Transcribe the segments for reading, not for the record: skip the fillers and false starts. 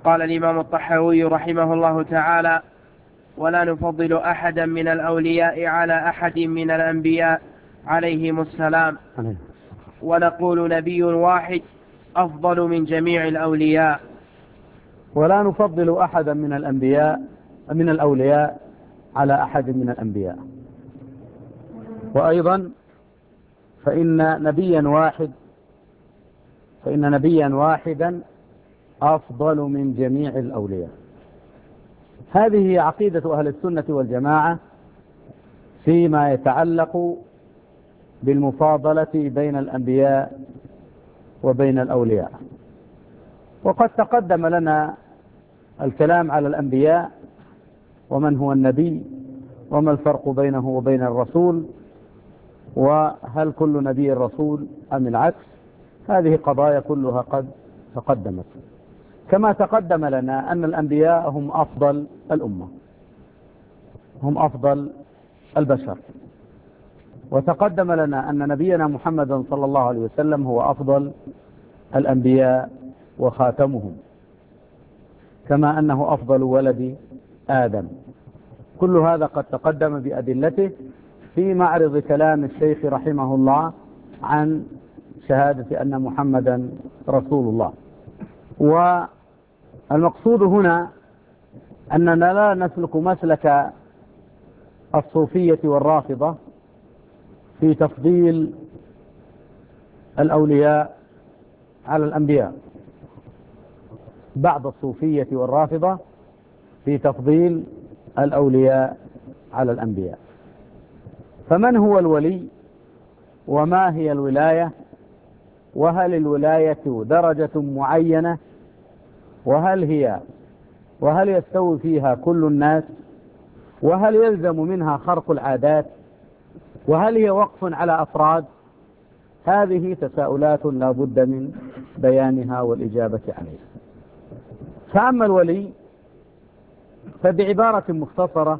قال الإمام الطحاوي رحمه الله تعالى: ولا نفضل أحدا من الأولياء على أحد من الأنبياء عليهم السلام، ونقول نبي واحد أفضل من جميع الأولياء. ولا نفضل أحدا من الأولياء على أحد من الأنبياء. وأيضا فإن نبيا واحدا أفضل من جميع الأولياء. هذه هي عقيدة أهل السنة والجماعة فيما يتعلق بالمفاضلة بين الأنبياء وبين الأولياء. وقد تقدم لنا الكلام على الأنبياء ومن هو النبي وما الفرق بينه وبين الرسول، وهل كل نبي رسول أم العكس. هذه قضايا كلها قد تقدمت، كما تقدم لنا أن الأنبياء هم أفضل الأمة، هم أفضل البشر. وتقدم لنا أن نبينا محمدا صلى الله عليه وسلم هو أفضل الأنبياء وخاتمهم، كما أنه أفضل ولد آدم. كل هذا قد تقدم بأدلته في معرض كلام الشيخ رحمه الله عن شهادة أن محمدا رسول الله. والمقصود هنا أننا لا نسلك مسلك الصوفية والرافضة في تفضيل الأولياء على الأنبياء. بعض الصوفية والرافضة في تفضيل الأولياء على الأنبياء. فمن هو الولي وما هي الولاية، وهل الولاية درجة معينة، وهل يستوي فيها كل الناس، وهل يلزم منها خرق العادات، وهل هي وقف على أفراد؟ هذه تساؤلات لا بد من بيانها والإجابة عليها. فأما الولي فبعبارة مختصرة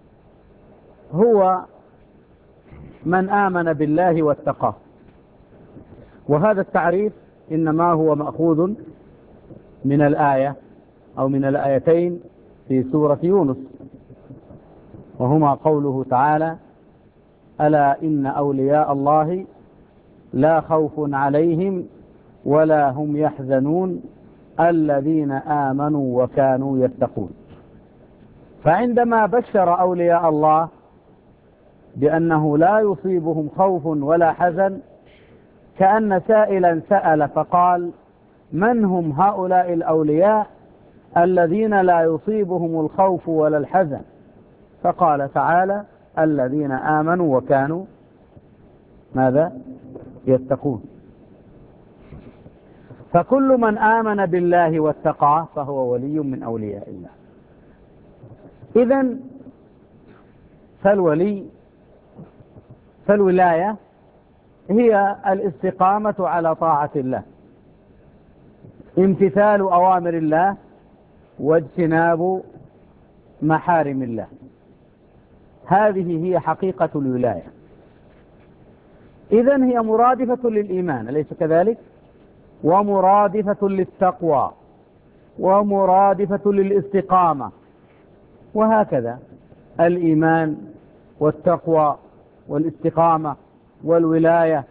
هو من آمن بالله واتقاه. وهذا التعريف إنما هو مأخوذ من الآية أو من الآيتين في سورة يونس، وهما قوله تعالى: ألا إن أولياء الله لا خوف عليهم ولا هم يحزنون الذين آمنوا وكانوا يتقون. فعندما بشر أولياء الله بأنه لا يصيبهم خوف ولا حزن، كأن سائلا سأل فقال: من هم هؤلاء الأولياء الذين لا يصيبهم الخوف ولا الحزن؟ فقال تعالى: الذين آمنوا وكانوا ماذا؟ يتقون. فكل من آمن بالله واتقاه فهو ولي من أولياء الله. إذن فالولاية هي الاستقامة على طاعة الله، امتثال أوامر الله واجتناب محارم الله. هذه هي حقيقة الولاية. إذن هي مرادفة للإيمان، أليس كذلك؟ ومرادفة للتقوى ومرادفة للاستقامة، وهكذا الإيمان والتقوى والاستقامة والولاية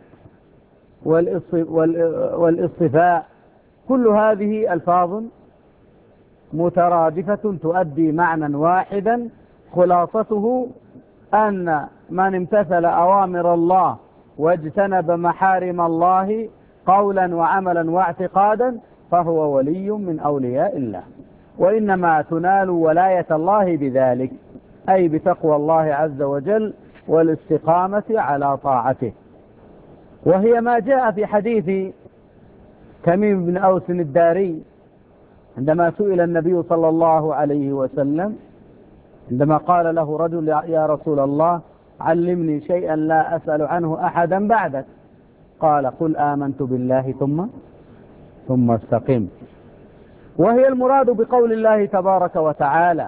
والاصطفاء، كل هذه ألفاظ مترادفة تؤدي معنى واحدا، خلاصته أن من امتثل أوامر الله واجتنب محارم الله قولا وعملا واعتقادا فهو ولي من أولياء الله. وإنما تنال ولاية الله بذلك، أي بتقوى الله عز وجل والاستقامة على طاعته. وهي ما جاء في حديث تميم بن أوس الداري عندما سئل النبي صلى الله عليه وسلم، عندما قال له رجل: يا رسول الله علمني شيئا لا أسأل عنه أحدا بعدك. قال: قل آمنت بالله ثم استقم. وهي المراد بقول الله تبارك وتعالى: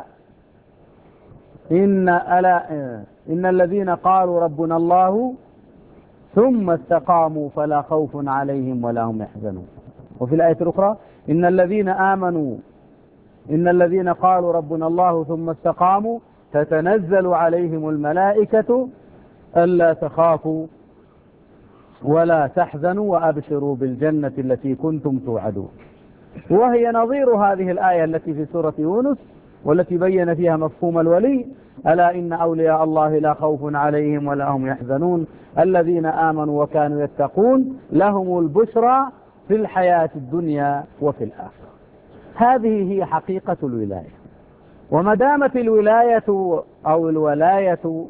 إن الذين قالوا ربنا الله ثم استقاموا فلا خوف عليهم ولا هم يحزنون. وفي الآية الأخرى: إن الذين آمنوا إن الذين قالوا ربنا الله ثم استقاموا تتنزل عليهم الملائكة ألا تخافوا ولا تحزنوا وأبشروا بالجنة التي كنتم توعدون. وهي نظير هذه الآية التي في سورة يونس والتي بين فيها مفهوم الولي: ألا إن أولياء الله لا خوف عليهم ولا هم يحزنون الذين آمنوا وكانوا يتقون لهم البشرى في الحياة الدنيا وفي الآخرة. هذه هي حقيقة الولاية. وما دامت الولاية أو الولاية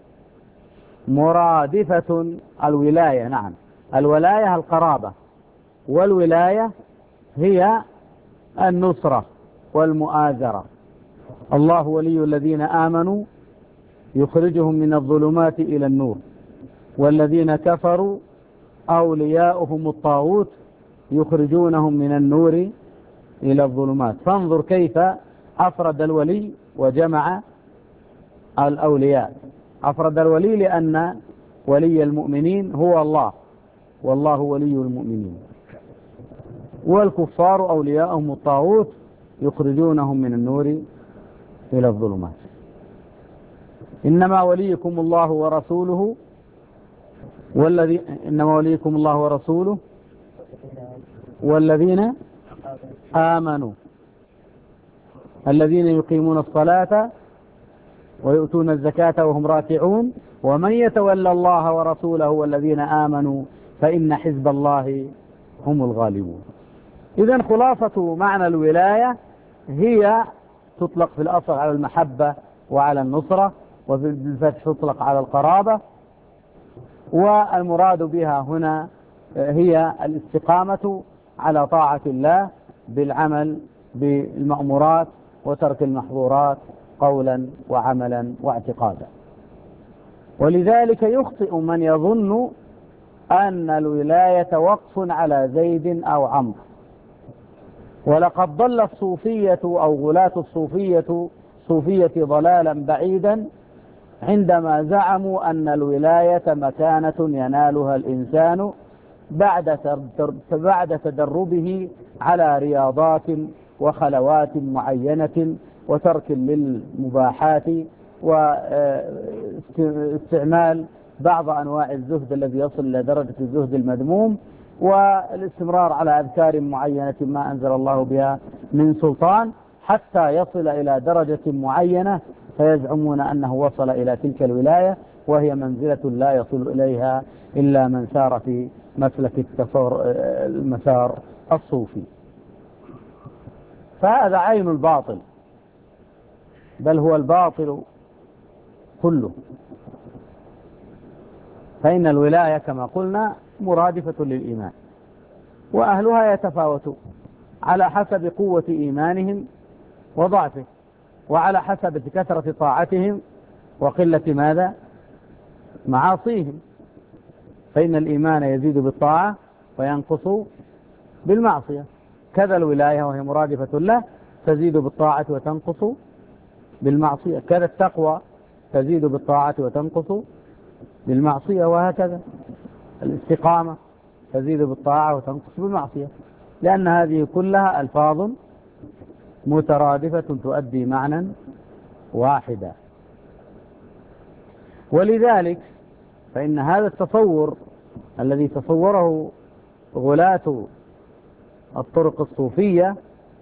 مرادفة الولاية، نعم، الولاية القرابة، والولاية هي النصرة والمؤازرة. الله ولي الذين آمنوا يخرجهم من الظلمات إلى النور، والذين كفروا أولياؤهم الطاغوت يخرجونهم من النور إلى الظلمات. فانظر كيف أفرد الولي وجمع الأولياء. أفرد الولي لأن ولي المؤمنين هو الله، والله ولي المؤمنين، والكفار أولياءهم الطاغوت يخرجونهم من النور إلى الظلمات. إنما وليكم الله ورسوله إنما وليكم الله ورسوله والذين آمنوا الذين يقيمون الصلاة ويؤتون الزكاة وهم راكعون ومن يتولى الله ورسوله والذين آمنوا فإن حزب الله هم الغالبون. إذن خلاصة معنى الولاية هي تطلق في الأصل على المحبة وعلى النصرة، وفي الفتح تطلق على القرابة، والمراد بها هنا هي الاستقامة على طاعة الله بالعمل بالمأمورات وترك المحظورات قولا وعملا واعتقادا. ولذلك يخطئ من يظن أن الولاية وقف على زيد أو عمرو. ولقد ضل الصوفية أو غلاة الصوفية ضلالا بعيدا عندما زعموا أن الولاية مكانة ينالها الإنسان بعد تدربه على رياضات وخلوات معينة وترك للمباحات واستعمال بعض أنواع الزهد الذي يصل إلى درجة الزهد المذموم، والاستمرار على أذكار معينة ما أنزل الله بها من سلطان حتى يصل إلى درجة معينة فيزعمون أنه وصل إلى تلك الولاية، وهي منزلة لا يصل إليها إلا من سار في مسلك المسار الصوفي. فهذا عين الباطل، بل هو الباطل كله. فإن الولاية كما قلنا مرادفة للإيمان، وأهلها يتفاوتون على حسب قوة إيمانهم وضعفه، وعلى حسب كثرة طاعتهم وقلة ماذا؟ معاصيهم. فإن الإيمان يزيد بالطاعة وينقص بالمعصية، كذا الولاية وهي مرادفة له تزيد بالطاعة وتنقص بالمعصية، كذا التقوى تزيد بالطاعة وتنقص بالمعصية، وهكذا الاستقامة تزيد بالطاعة وتنقص بالمعصية، لأن هذه كلها ألفاظ مترادفة تؤدي معنى واحدا. ولذلك فإن هذا التصور الذي تصوره غلاة الطرق الصوفية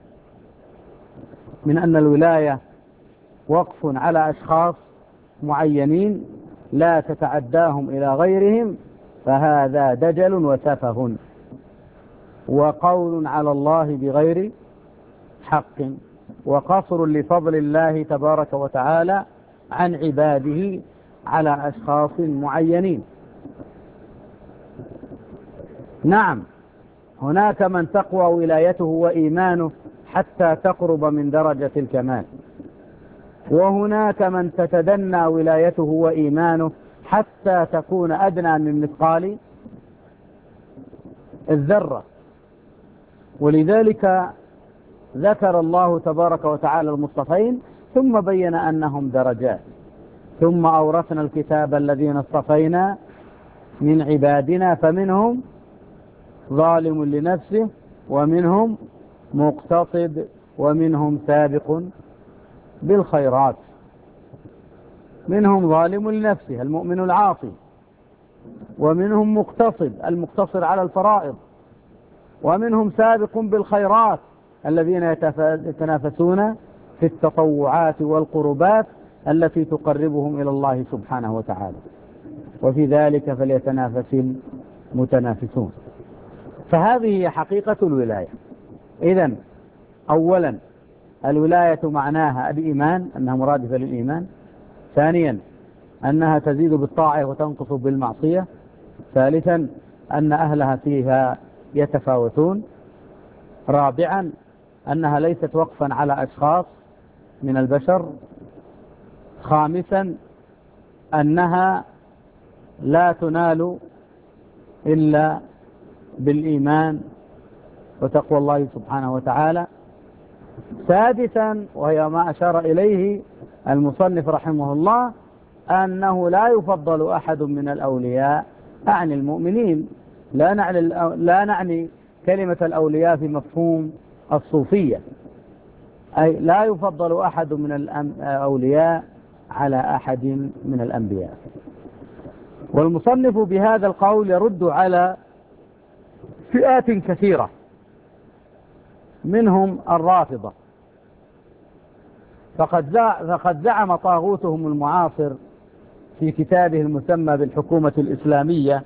من أن الولاية وقف على أشخاص معينين لا تتعداهم إلى غيرهم، فهذا دجل وسفه وقول على الله بغير حق، وقصر لفضل الله تبارك وتعالى عن عباده على أشخاص معينين. نعم، هناك من تقوى ولايته وإيمانه حتى تقرب من درجة الكمال، وهناك من تتدنى ولايته وإيمانه حتى تكون أدنى من مثقال الذرة. ولذلك ذكر الله تبارك وتعالى المصطفين ثم بين أنهم درجات. ثم أورثنا الكتاب الذين اصطفينا من عبادنا فمنهم ظالم لنفسه ومنهم مقتصد ومنهم سابق بالخيرات، منهم ظالم لنفسه المؤمن العاصي، ومنهم مقتصد المقتصر على الفرائض، ومنهم سابق بالخيرات الذين يتنافسون في التطوعات والقربات التي تقربهم إلى الله سبحانه وتعالى، وفي ذلك فليتنافس المتنافسون. فهذه هي حقيقة الولاية. إذن أولا الولاية معناها الإيمان، أنها مرادفة للإيمان. ثانيا أنها تزيد بالطاعة وتنقص بالمعصية. ثالثا أن أهلها فيها يتفاوتون. رابعا أنها ليست وقفا على أشخاص من البشر. خامسا أنها لا تنال إلا بالإيمان وتقوى الله سبحانه وتعالى. سادسا وهي ما أشار إليه المصنف رحمه الله أنه لا يفضل أحد من الأولياء عن المؤمنين. لا نعني كلمة الأولياء في مفهوم الصوفية، أي لا يفضل أحد من الأولياء على أحد من الأنبياء. والمصنف بهذا القول يرد على فئات كثيرة، منهم الرافضة، فقد زعم طاغوتهم المعاصر في كتابه المسمى بالحكومة الإسلامية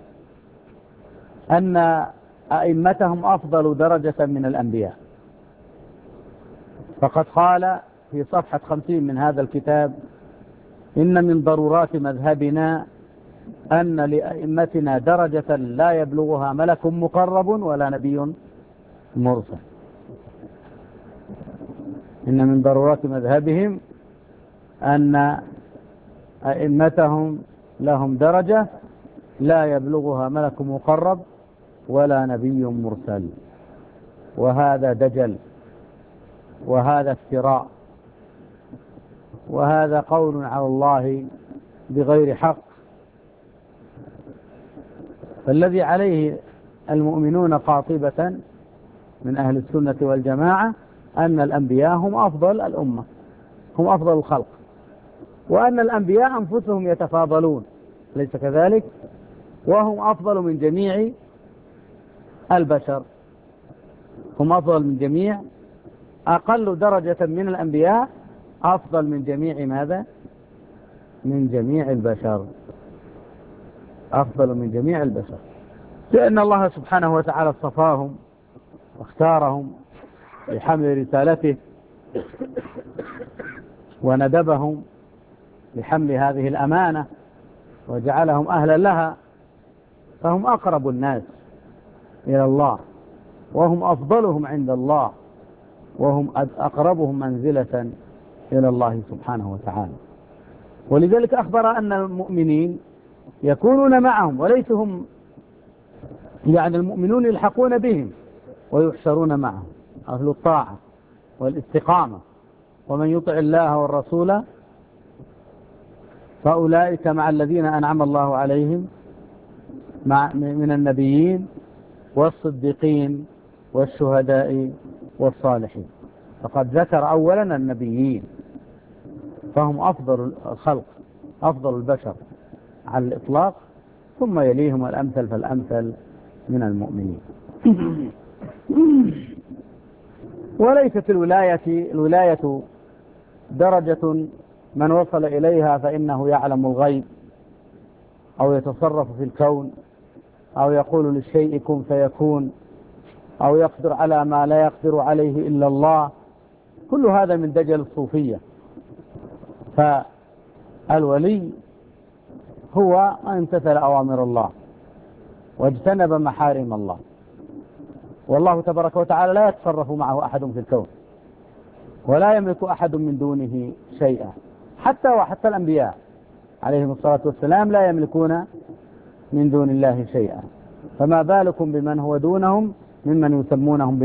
أن أئمتهم أفضل درجة من الأنبياء. فقد قال في صفحة 50 من هذا الكتاب: إن من ضرورات مذهبنا أن لأئمتنا درجة لا يبلغها ملك مقرب ولا نبي مرسل. إن من ضرورات مذهبهم أن أئمتهم لهم درجة لا يبلغها ملك مقرب ولا نبي مرسل. وهذا دجل، وهذا افتراء، وهذا قول على الله بغير حق. فالذي عليه المؤمنون قاطبة من أهل السنة والجماعة أن الأنبياء هم أفضل الأمة، هم أفضل الخلق، وأن الأنبياء أنفسهم يتفاضلون، ليس كذلك؟ وهم أفضل من جميع البشر، هم أفضل من جميع، أقل درجة من الأنبياء أفضل من جميع ماذا؟ من جميع البشر، أفضل من جميع البشر، لأن الله سبحانه وتعالى اصطفاهم واختارهم لحمل رسالته وندبهم لحمل هذه الأمانة وجعلهم أهلا لها، فهم أقرب الناس إلى الله، وهم أفضلهم عند الله، وهم أقربهم منزلة إلى الله سبحانه وتعالى. ولذلك أخبر أن المؤمنين يكونون معهم، وليس هم يعني المؤمنون يلحقون بهم ويحشرون معهم، أهل الطاعة والاستقامة. ومن يطع الله والرسول فأولئك مع الذين أنعم الله عليهم من النبيين والصديقين والشهداء والصالحين. فقد ذكر أولا النبيين، فهم أفضل الخلق، أفضل البشر على الإطلاق، ثم يليهم الأمثل فالأمثل من المؤمنين. وليست الولاية درجة من وصل إليها فإنه يعلم الغيب أو يتصرف في الكون أو يقول للشيء كن فيكون أو يقدر على ما لا يقدر عليه إلا الله. كل هذا من دجل الصوفية. فالولي هو من امتثل أوامر الله واجتنب محارم الله، والله تبارك وتعالى لا يتصرف معه أحد في الكون، ولا يملك أحد من دونه شيئا، وحتى الأنبياء عليهم الصلاة والسلام لا يملكون من دون الله شيئا، فما بالكم بمن هو دونهم ممن يسمونهم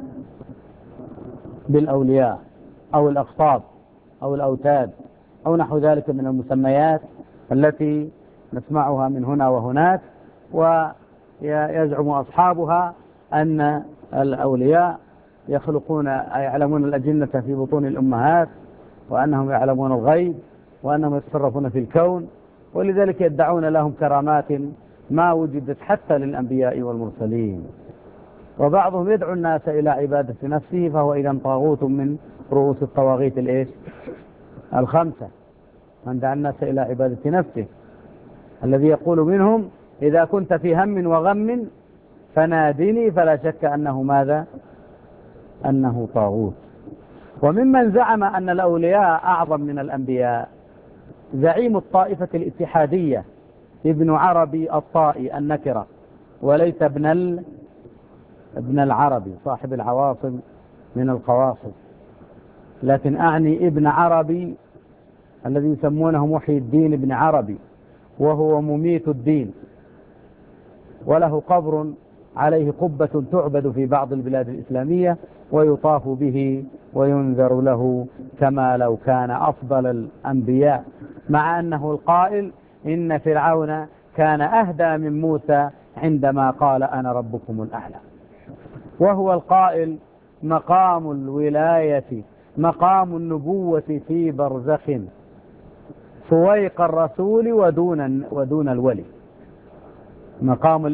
بالأولياء أو الأقطاب أو الأوتاد أو نحو ذلك من المسميات التي نسمعها من هنا وهناك، ويزعم أصحابها أن الأولياء يخلقون يعلمون الأجنة في بطون الأمهات، وأنهم يعلمون الغيب، وأنهم يتصرفون في الكون، ولذلك يدعون لهم كرامات ما وجدت حتى للأنبياء والمرسلين. وبعضهم يدعو الناس إلى عبادة نفسه، فهو إذا طاغوت من رؤوس الطواغيت الخمسة، من دعا الناس إلى عبادة نفسه، الذي يقول منهم إذا كنت في هم وغم فنادني، فلا شك أنه ماذا؟ أنه طاغوت. وممن زعم أن الأولياء أعظم من الأنبياء زعيم الطائفة الاتحادية ابن عربي الطائي النكرة، وليس ابن العربي صاحب العواصم من القواصم، لكن أعني ابن عربي الذي يسمونه محي الدين ابن عربي، وهو مميت الدين، وله قبر عليه قبة تعبد في بعض البلاد الإسلامية، ويطاف به وينذر له كما لو كان أفضل الأنبياء، مع أنه القائل إن فرعون كان أهدى من موسى عندما قال أنا ربكم الأعلى، وهو القائل مقام الولاية مقام النبوة في برزخ فويق الرسول ودون الولي. مقام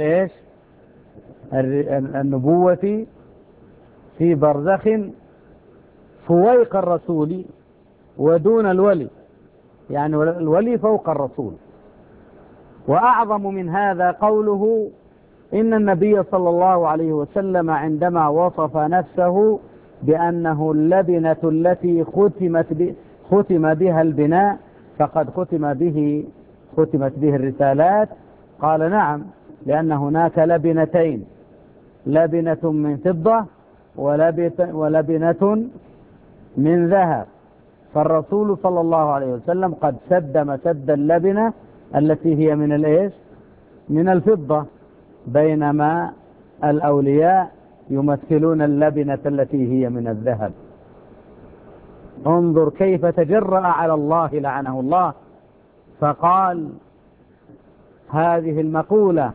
النبوة في برزخ فويق الرسول ودون الولي، يعني الولي فوق الرسول. وأعظم من هذا قوله إن النبي صلى الله عليه وسلم عندما وصف نفسه بأنه اللبنة التي ختم بها البناء فقد ختمت به الرسالات، قال نعم، لأن هناك لبنتين، لبنة من فضة ولبنة من ذهب، فالرسول صلى الله عليه وسلم قد سد مسد اللبنة التي هي من الفضة، بينما الأولياء يمثلون اللبنة التي هي من الذهب. انظر كيف تجرأ على الله لعنه الله، فقال هذه المقولة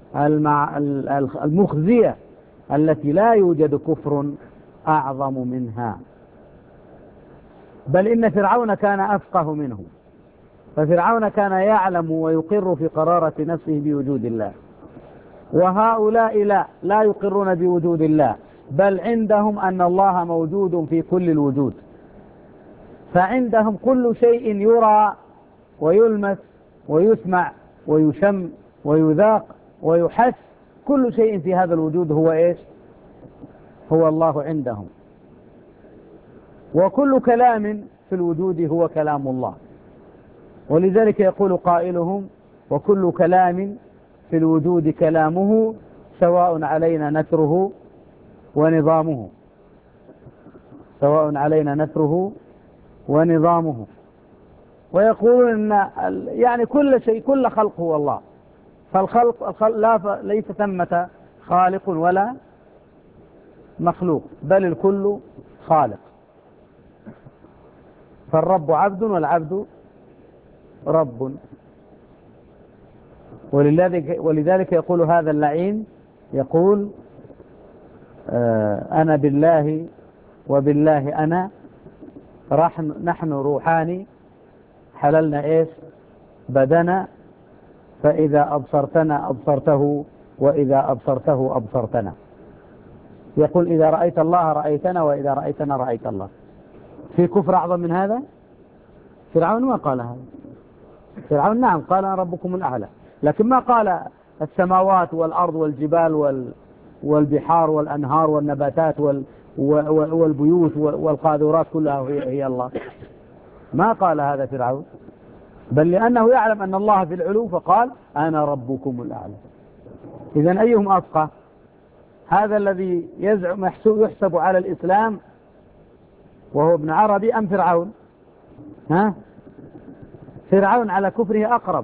المخزية التي لا يوجد كفر أعظم منها، بل إن فرعون كان أفقه منه، ففرعون كان يعلم ويقر في قرارة نفسه بوجود الله، وهؤلاء لا يقرون بوجود الله، بل عندهم أن الله موجود في كل الوجود، فعندهم كل شيء يرى ويلمس ويسمع ويشم ويذاق ويحس، كل شيء في هذا الوجود هو الله عندهم، وكل كلام في الوجود هو كلام الله. ولذلك يقول قائلهم وكل كلام في الوجود كلامه سواء علينا نثره ونظامه، سواء علينا نثره ونظامه. ويقولون أن يعني كل شيء كل خلق هو الله، فالخلق ليس ثمة خالق ولا مخلوق، بل الكل خالق، فالرب عبد والعبد رب. ولذلك يقول هذا اللعين، يقول أنا بالله وبالله أنا نحن روحان حللنا بدنا، فإذا أبصرتنا أبصرته وإذا أبصرته أبصرتنا. يقول إذا رأيت الله رأيتنا وإذا رأيتنا رأيت الله. في كفر أعظم من هذا؟ فرعون ما قال هذا. فرعون نعم قال أنا ربكم الأعلى، لكن ما قال السماوات والأرض والجبال والبحار والأنهار والنباتات والبيوت والقاذورات كلها هي الله، ما قال هذا فرعون، بل لأنه يعلم أن الله في العلو فقال أنا ربكم الأعلى. إذن أيهم أفقه؟ هذا الذي يحسب على الإسلام وهو ابن عربي أم فرعون؟ فرعون على كفره أقرب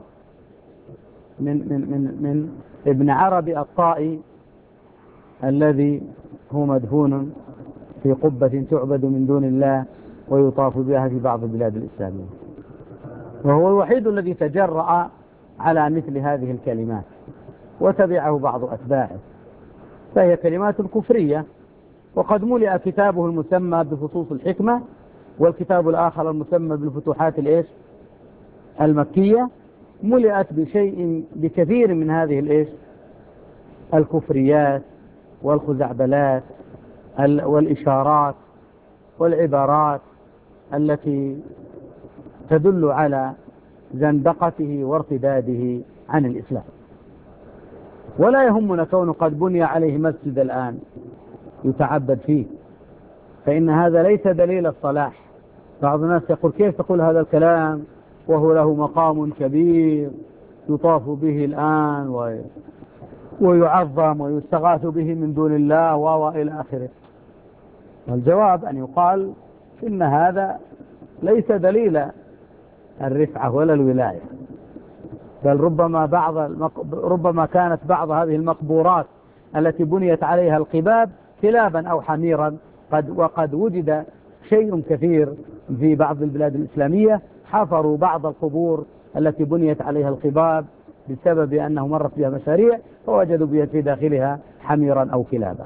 من ابن عربي الطائي الذي هو مدفون في قبة تعبد من دون الله ويطاف بها في بعض البلاد الإسلامية، وهو الوحيد الذي تجرأ على مثل هذه الكلمات وتبعه بعض أتباعه، فهي كلمات كفرية وقد ملئ كتابه المسمى بفصوص الحكمة، والكتاب الآخر المسمى بالفتوحات المكية ملئت بكثير من هذه الكفريات والخزعبلات والإشارات والعبارات التي تدل على زندقته وارتداده عن الإسلام. ولا يهمنا كون قد بني عليه مسجد الآن يتعبد فيه، فإن هذا ليس دليل الصلاح. بعض الناس يقول كيف تقول هذا الكلام وهو له مقام كبير يطاف به الآن ويعظم ويستغاث به من دون الله وإلى آخره. والجواب أن يقال إن هذا ليس دليل الرفعة ولا الولاية، بل ربما كانت بعض هذه المقبورات التي بنيت عليها القباب كلابا أو حميرا، وقد وجد شيء كثير في بعض البلاد الإسلامية حفروا بعض القبور التي بنيت عليها القباب بسبب أنه مرت بها مشاريع فوجدوا في داخلها حميرا أو كلابا.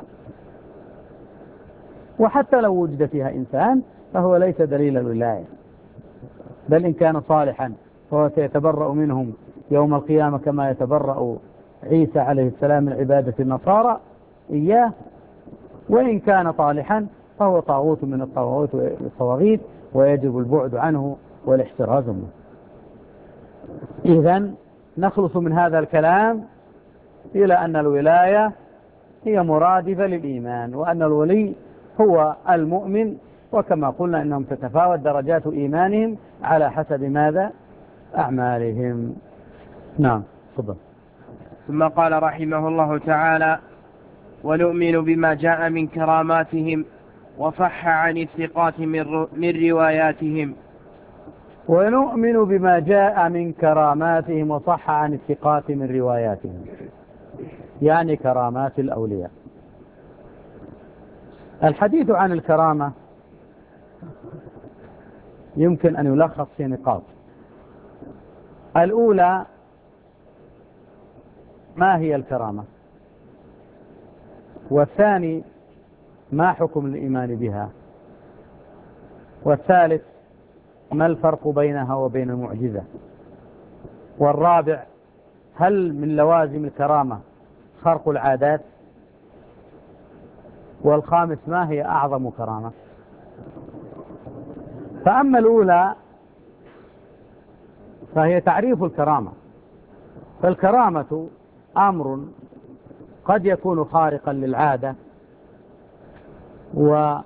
وحتى لو وجد فيها إنسان فهو ليس دليل الولاية، بل إن كان صالحا فهو سيتبرأ منهم يوم القيامة كما يتبرأ عيسى عليه السلام من عبادة النصارى إياه، وإن كان طالحا فهو طاغوت من الطواغيت ويجب البعد عنه والاحتراز منه. إذن نخلص من هذا الكلام إلى أن الولاية هي مرادفة للإيمان، وأن الولي هو المؤمن، وكما قلنا إنهم تتفاوت درجات إيمانهم على حسب ماذا؟ أعمالهم. نعم تفضل. ثم قال رحمه الله تعالى: ونؤمن بما جاء من كراماتهم وصح عن الثقات من رواياتهم. ونؤمن بما جاء من كراماتهم وصح عن الثقات من رواياتهم، يعني كرامات الأولياء. الحديث عن الكرامة يمكن أن يلخص في نقاط. الأولى: ما هي الكرامة؟ والثاني: ما حكم الإيمان بها؟ والثالث: ما الفرق بينها وبين المعجزة؟ والرابع: هل من لوازم الكرامة خرق العادات؟ والخامس: ما هي أعظم كرامة؟ فأما الأولى فهي تعريف الكرامة. فالكرامة أمر قد يكون خارقا للعادة وغير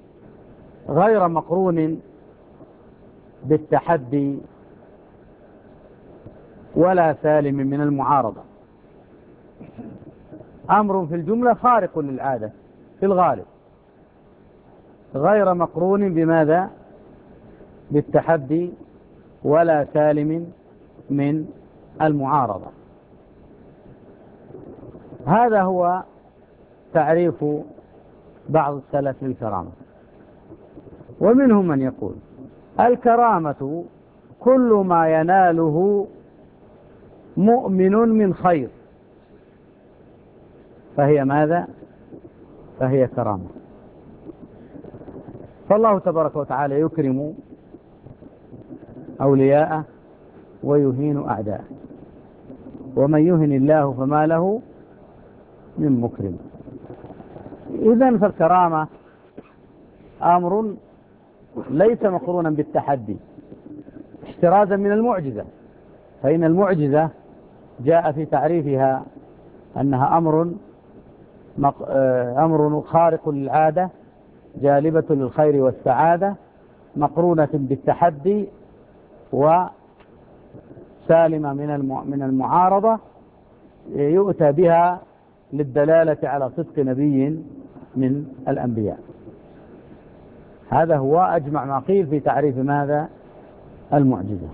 مقرون بالتحدي ولا سالم من المعارضة. أمر في الجملة خارق للعادة في الغالب، غير مقرون بماذا؟ بالتحدي ولا سالم من المعارضة. هذا هو تعريف بعض السلف للكرامة. ومنهم من يقول: الكرامة كل ما يناله مؤمن من خير فهي ماذا؟ فهي كرامة. فالله تبارك وتعالى يكرم أولياءه ويهين أعداءه، ومن يهن الله فما له من مكرم. إذن فالكرامة أمر ليس مقرونا بالتحدي احترازا من المعجزة، فإن المعجزة جاء في تعريفها أنها أمر خارق للعادة جالبة للخير والسعادة مقرونة بالتحدي وسالمة من المعارضة، يؤتى بها للدلالة على صدق نبي من الأنبياء. هذا هو أجمع ما قيل في تعريف ماذا؟ المعجزة.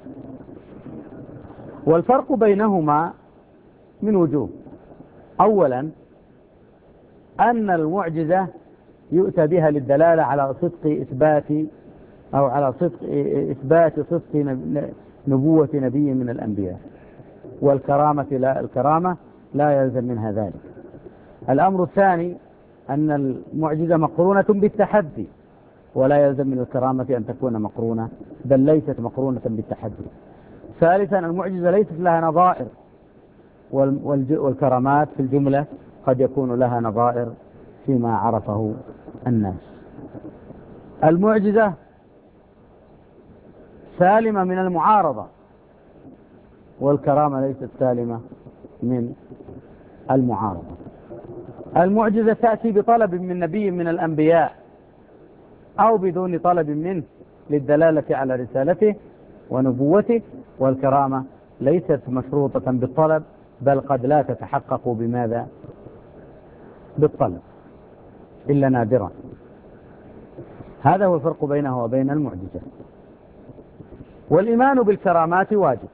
والفرق بينهما من وجوه. أولا: أن المعجزة يؤتى بها للدلالة على صدق إثبات أو على إثبات صدق نبوة نبي من الأنبياء، والكرامة الكرامة لا يلزم منها ذلك. الأمر الثاني: أن المعجزة مقرونة بالتحدي، ولا يلزم من الكرامة أن تكون مقرونة، بل ليست مقرونة بالتحدي. ثالثا المعجزة ليست لها نظائر، والكرامات في الجملة قد يكون لها نظائر فيما عرفه الناس. المعجزة سالمة من المعارضة، والكرامة ليست سالمة من المعارضة. المعجزة تأتي بطلب من نبي من الأنبياء أو بدون طلب منه للدلالة على رسالته ونبوته، والكرامة ليست مشروطة بالطلب، بل قد لا تتحقق بماذا؟ بالطلب إلا نادرا. هذا هو الفرق بينه وبين المعجزة. والإيمان بالكرامات واجب،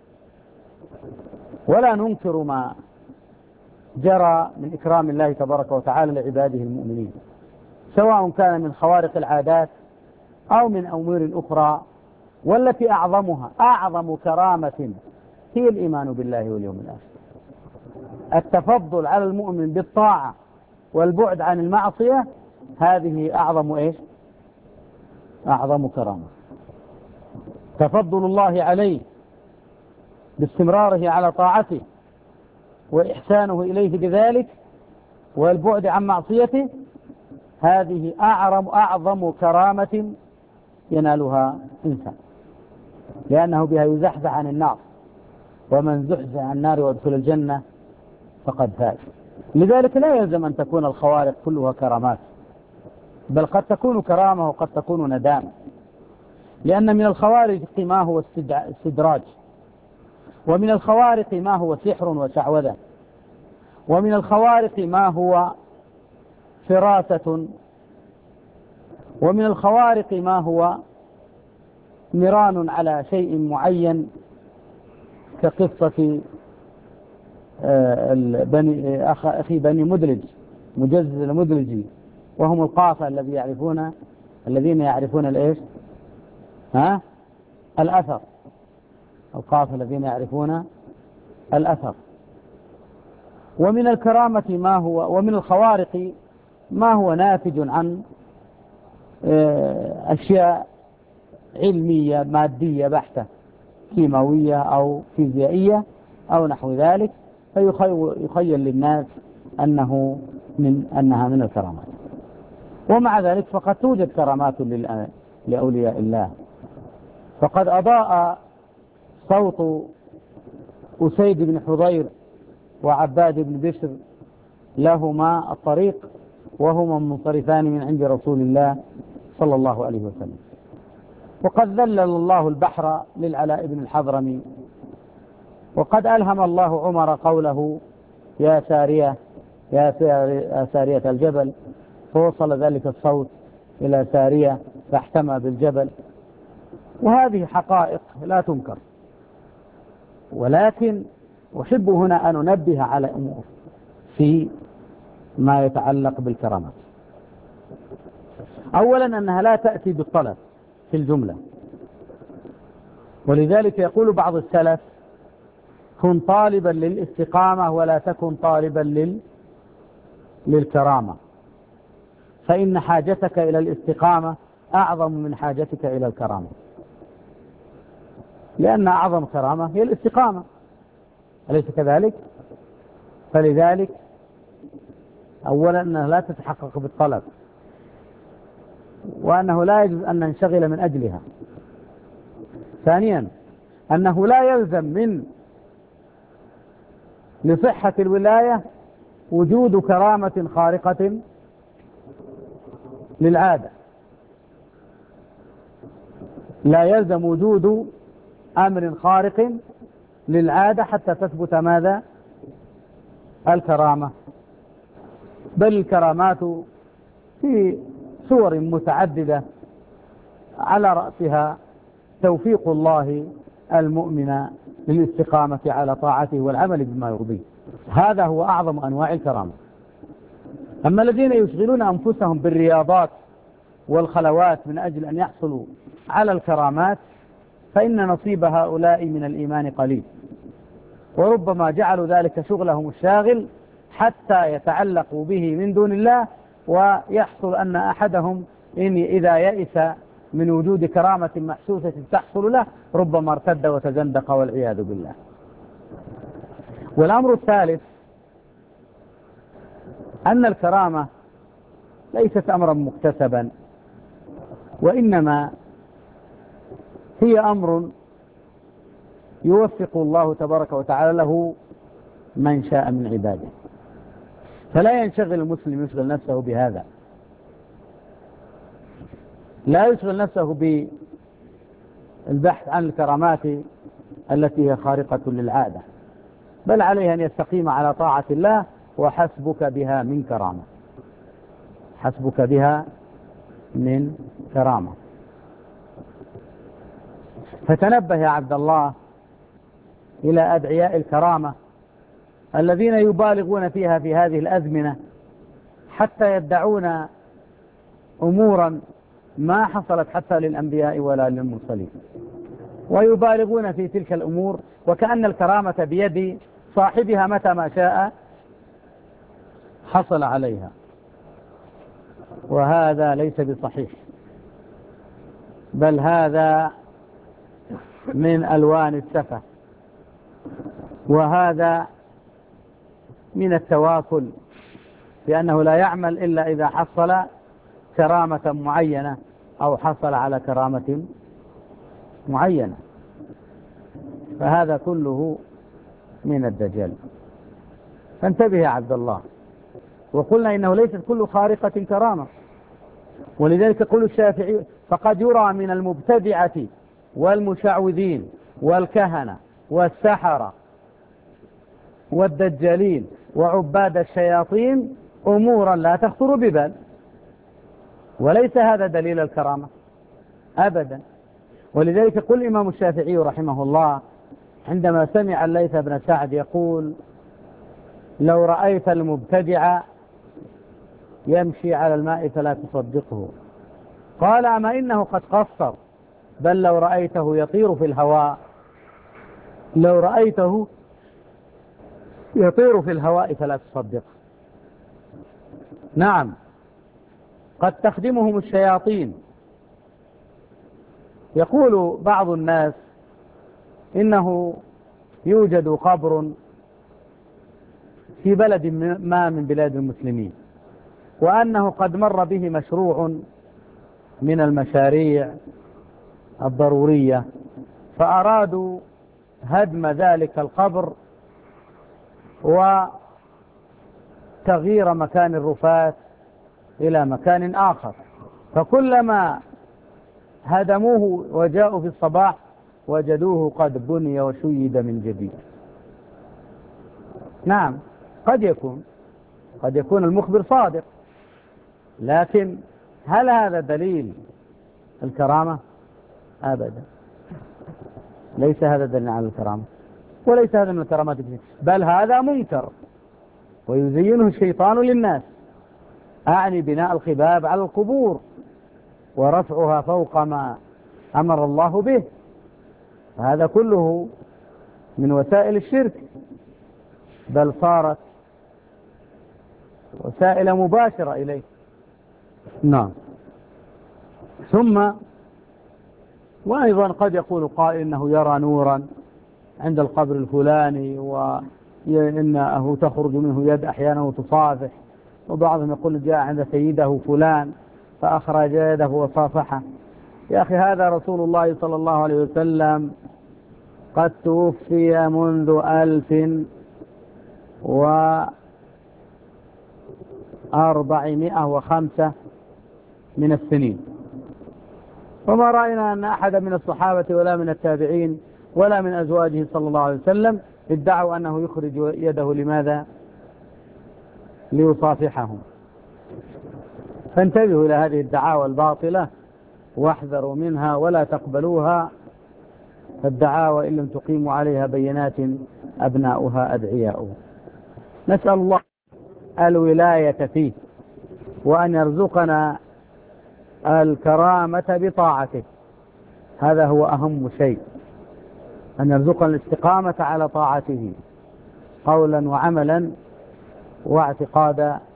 ولا ننكر ما جرى من إكرام الله تبارك وتعالى لعباده المؤمنين، سواء كان من خوارق العادات أو من أمور أخرى، والتي أعظم كرامة هي الإيمان بالله واليوم الآخر. التفضل على المؤمن بالطاعة والبعد عن المعصية، هذه أعظم كرامة. تفضل الله عليه باستمراره على طاعته وإحسانه إليه بذلك والبعد عن معصيته، هذه أعظم كرامة ينالها إنسان، لأنه بها يزحزح عن النار، ومن زحزح عن النار وادخل الجنة فقد فاز. لذلك لا يلزم أن تكون الخوارق كلها كرامات، بل قد تكون كرامة وقد تكون ندامة، لأن من الخوارق ما هو استدراج، ومن الخوارق ما هو سحر وشعوذة، ومن الخوارق ما هو فراسة، ومن الخوارق ما هو نيران على شيء معين، كقصة أخي بني مدلج، مجزز المدلجي، وهم القافة الذين يعرفون الأثر، القافة الذين يعرفون الأثر. ومن الكرامة ومن الخوارق ما هو ناتج عن أشياء علمية مادية بحتة، كيماوية أو فيزيائية أو نحو ذلك، فيخيل للناس أنها من الكرامات. ومع ذلك فقد توجد كرامات لأولياء الله، فقد أضاء صوت أسيد بن حضير وعباد بن بشر لهما الطريق، وهما منصرفان من عند رسول الله صلى الله عليه وسلم. وقد ذلل الله البحر للعلاء بن الحضرمي، وقد ألهم الله عمر قوله يا سارية الجبل، فوصل ذلك الصوت إلى سارية فاحتمى بالجبل. وهذه حقائق لا تنكر، ولكن أحب هنا أن أنبه على أمور في ما يتعلق بالكرامات. أولا أنها لا تأتي بالطلب في الجملة، ولذلك يقول بعض السلف كن طالبا للاستقامة ولا تكن طالبا للكرامة، فإن حاجتك إلى الاستقامة أعظم من حاجتك إلى الكرامة، لأن أعظم كرامة هي الاستقامة، أليس كذلك؟ فلذلك أولا أنها لا تتحقق بالطلب، وأنه لا يجوز أن ننشغل من أجلها. ثانيا أنه لا يلزم من لصحة الولاية وجود كرامة خارقة للعادة، لا يلزم وجود أمر خارق للعادة حتى تثبت ماذا؟ الكرامة. بل الكرامات في صور متعددة، على رأسها توفيق الله المؤمن للاستقامة على طاعته والعمل بما يرضيه، هذا هو أعظم أنواع الكرامة. أما الذين يشغلون أنفسهم بالرياضات والخلوات من أجل أن يحصلوا على الكرامات، فإن نصيب هؤلاء من الإيمان قليل، وربما جعلوا ذلك شغلهم الشاغل حتى يتعلقوا به من دون الله، ويحصل أن أحدهم إذا يئس من وجود كرامة محسوسة تحصل له ربما ارتد وتزندق والعياذ بالله. والأمر الثالث أن الكرامة ليست أمرا مكتسبا، وإنما هي أمر يوفق الله تبارك وتعالى له من شاء من عباده، فلا ينشغل المسلم يشغل نفسه بهذا، لا يشغل نفسه بالبحث عن الكرامات التي هي خارقة للعادة، بل عليه أن يستقيم على طاعة الله، وحسبك بها من كرامة، حسبك بها من كرامة. فتنبه يا عبد الله إلى أدعياء الكرامة الذين يبالغون فيها في هذه الأزمنة حتى يدعون أمورا ما حصلت حتى للأنبياء ولا للمرسلين، ويبالغون في تلك الأمور وكأن الكرامة بيد صاحبها متى ما شاء حصل عليها، وهذا ليس بصحيح، بل هذا من ألوان السفة، وهذا من التواكل، لأنه لا يعمل إلا إذا حصل كرامة معينة أو حصل على كرامة معينة، فهذا كله من الدجال. فانتبه يا عبد الله. وقلنا إنه ليست كل خارقة كرامة، ولذلك يقول الشافعي: فقد يرى من المبتدعة والمشعوذين والكهنة والسحرة والدجالين وعباد الشياطين أمورا لا تخطر ببال، وليس هذا دليل الكرامة أبدا. ولذلك يقول الإمام الشافعي رحمه الله عندما سمع الليث بن سعد يقول: لو رأيت المبتدع يمشي على الماء فلا تصدقه، قال: أما إنه قد قصر، بل لو رأيته يطير في الهواء، لو رأيته يطير في الهواء فلا تصدقه. نعم، قد تخدمهم الشياطين. يقول بعض الناس إنه يوجد قبر في بلد ما من بلاد المسلمين، وأنه قد مر به مشروع من المشاريع الضرورية، فأرادوا هدم ذلك القبر وتغيير مكان الرفات إلى مكان آخر، فكلما هدموه وجاءوا في الصباح وجدوه قد بني وشيد من جديد. نعم، قد يكون المخبر صادق، لكن هل هذا دليل الكرامة؟ أبدا، ليس هذا دليل على الكرامة، وليس هذا من الكرامات، بل هذا منكر ويزينه الشيطان للناس، أعني بناء القباب على القبور ورفعها فوق ما أمر الله به، هذا كله من وسائل الشرك، بل صارت وسائل مباشرة إليه. نعم. ثم وأيضا قد يقول قائل إنه يرى نورا عند القبر الفلاني، وإنه تخرج منه يد أحيانا وتصافح، وبعضهم يقول جاء عند سيده فلان فأخرج يده وصافحه. يا أخي، هذا رسول الله صلى الله عليه وسلم قد توفي منذ 1405 من السنين، وما رأينا أن أحد من الصحابة ولا من التابعين ولا من أزواجه صلى الله عليه وسلم ادعوا أنه يخرج يده. لماذا؟ ليصافحهم. فانتبهوا إلى هذه الدعاوى الباطلة واحذروا منها ولا تقبلوها، فالدعاوى إن لم تقيموا عليها بينات أبناؤها أدعياؤها. نسأل الله الولاية فيه، وأن يرزقنا الكرامة بطاعته، هذا هو أهم شيء، أن يرزقنا الاستقامة على طاعته قولا وعملا واعتقادا